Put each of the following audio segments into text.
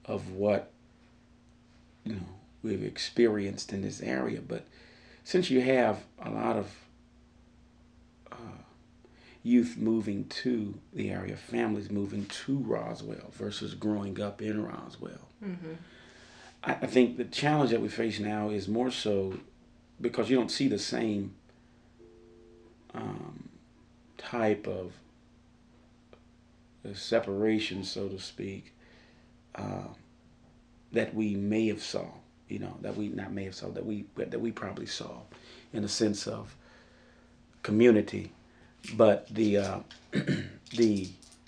of what you know we've experienced in this area. But since you have a lot of youth moving to the area, families moving to Roswell versus growing up in Roswell, Mm-hmm. I think the challenge that we face now is more so because you don't see the same um, type of separation, so to speak, uh, that we may have saw. That we not may have saw that we probably saw, in a sense of community. But the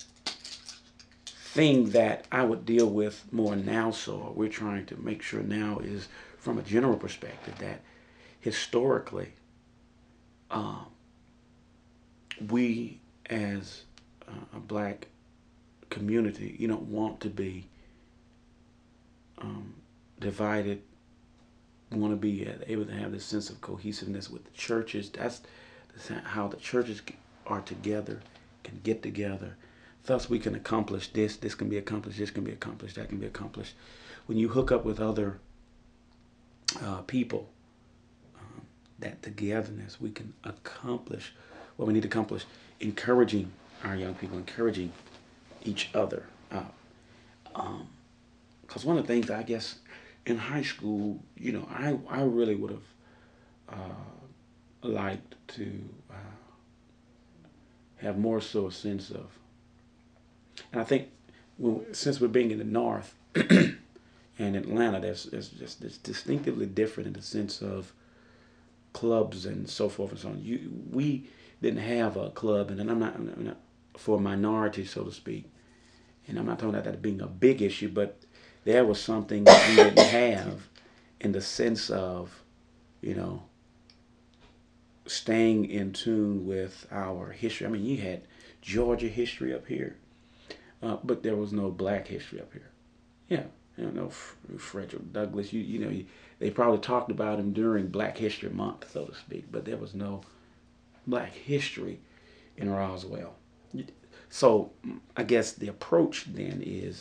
thing that I would deal with more now, so we're trying to make sure now, is from a general perspective that historically, um, we as a black community, you don't want to be um, divided. We want to be able to have this sense of cohesiveness with the churches. That's how the churches are together, can get together. Thus, we can accomplish this. This can be accomplished. This can be accomplished. That can be accomplished. When you hook up with other people, that togetherness, we can accomplish what we need to accomplish. Encouraging our young people, encouraging each other. Because one of the things I guess in high school, I really would have liked to have more so a sense of, and I think since we're being in the North and Atlanta, there's just it's distinctively different in the sense of clubs and so forth and so on. We didn't have a club, and then I'm not for a minority, so to speak, and I'm not talking about that being a big issue, but there was something that we didn't have in the sense of, you know, staying in tune with our history. I mean, you had Georgia history up here, but there was no black history up here. Yeah, no Frederick Douglass. They probably talked about him during Black History Month, so to speak, but there was no black history in Roswell. So I guess the approach then is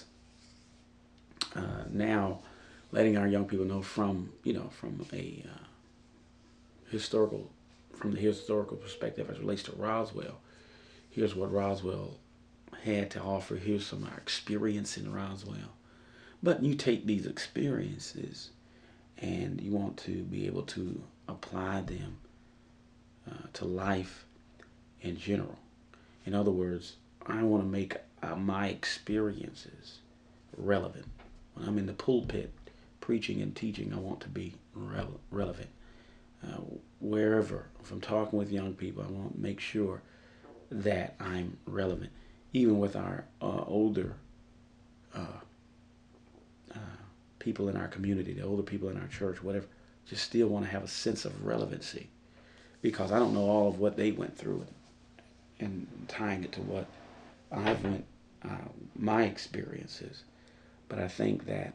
now letting our young people know from a historical from the historical perspective as it relates to Roswell. Here's what Roswell had to offer. Here's some of our experience in Roswell. But you take these experiences and you want to be able to apply them to life in general. In other words, I want to make my experiences relevant. When I'm in the pulpit preaching and teaching, I want to be relevant. Uh, Wherever, if I'm talking with young people, I want to make sure that I'm relevant. Even with our older uh, uh, people in our community, the older people in our church, whatever, just still want to have a sense of relevancy because I don't know all of what they went through, and tying it to what I've went, my experiences. But I think that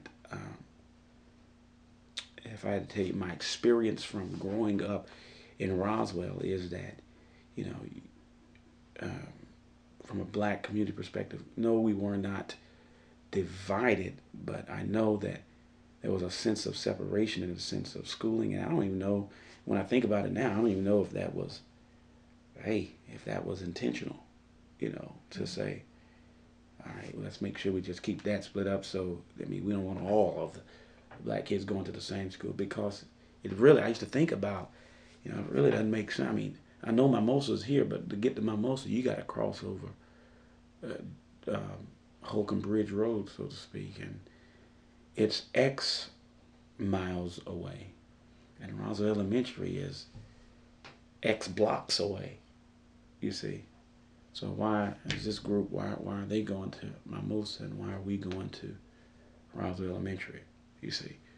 if I had to tell you my experience from growing up in Roswell is that, you know, um, from a black community perspective, no, we were not divided, but I know that there was a sense of separation and a sense of schooling, and I don't even know, when I think about it now, I don't even know if that was, hey, if that was intentional, to say, all right, well, let's make sure we just keep that split up. So, I mean, we don't want all of the black kids going to the same school because it really, I used to think about, it really doesn't make sense. I mean, I know Mimosa's here, but to get to Mimosa, you got to cross over Holcomb Bridge Road, so to speak, and it's X miles away, and Roswell Elementary is X blocks away. You see, so why is this group? Why are they going to Mimosa, and why are we going to Roswell Elementary? You see,